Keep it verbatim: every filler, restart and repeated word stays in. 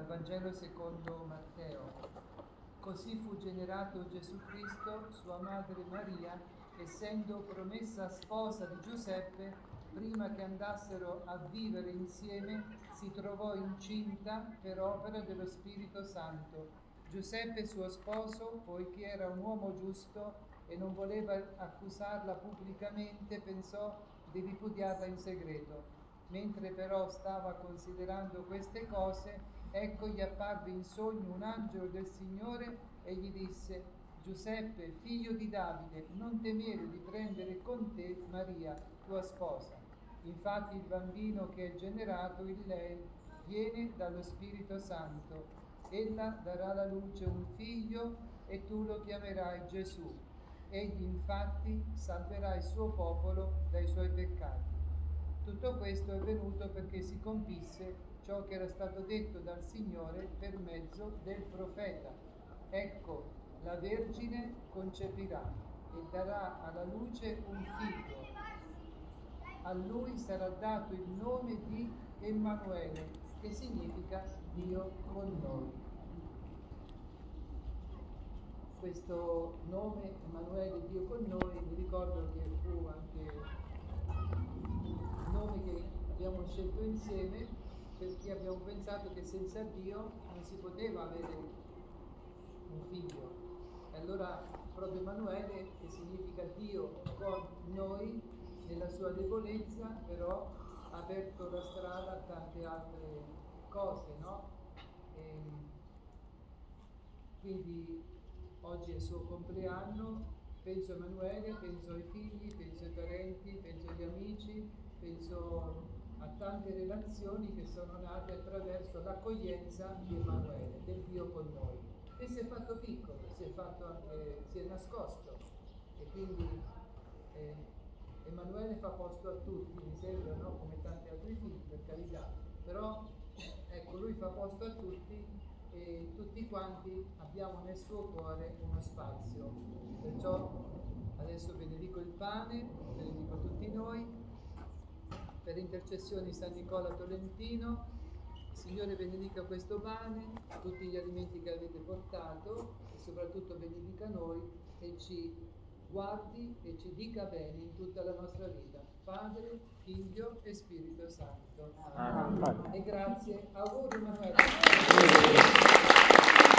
Vangelo secondo Matteo. Così fu generato Gesù Cristo, sua madre Maria, essendo promessa sposa di Giuseppe, prima che andassero a vivere insieme, si trovò incinta per opera dello Spirito Santo. Giuseppe, suo sposo, poiché era un uomo giusto e non voleva accusarla pubblicamente, pensò di ripudiarla in segreto. Mentre però stava considerando queste cose, ecco gli apparve in sogno un angelo del Signore e gli disse: Giuseppe, figlio di Davide, non temere di prendere con te Maria, tua sposa. Infatti il bambino che è generato in lei viene dallo Spirito Santo. Ella darà alla luce un figlio e tu lo chiamerai Gesù. Egli infatti salverà il suo popolo dai suoi peccati. Tutto questo è venuto perché si compisse ciò che era stato detto dal Signore per mezzo del profeta. Ecco, la Vergine concepirà e darà alla luce un figlio. A lui sarà dato il nome di Emanuele, che significa Dio con noi. Questo nome, Emanuele, Dio con noi, mi ricordo che fu anche il nome che abbiamo scelto insieme, perché abbiamo pensato che senza Dio non si poteva avere un figlio. E allora proprio Emanuele, che significa Dio con noi, nella sua debolezza però ha aperto la strada a tante altre cose, no? E quindi oggi è il suo compleanno, penso a Emanuele, penso ai figli, penso ai parenti, penso agli amici, penso a tante relazioni che sono nate attraverso l'accoglienza di Emanuele, del Dio con noi. E si è fatto piccolo, si è fatto anche, si è nascosto. E quindi eh, Emanuele fa posto a tutti, mi sembra, no? Come tanti altri figli, per carità. Però, ecco, lui fa posto a tutti e tutti quanti abbiamo nel suo cuore uno spazio. Perciò adesso benedico il pane, benedico tutti noi, per intercessione San Nicola Tolentino. Il Signore benedica questo pane, tutti gli alimenti che avete portato e soprattutto benedica noi e ci guardi e ci dica bene in tutta la nostra vita. Padre, Figlio e Spirito Santo. Amen. Amen. E grazie. Auguri Emanuele.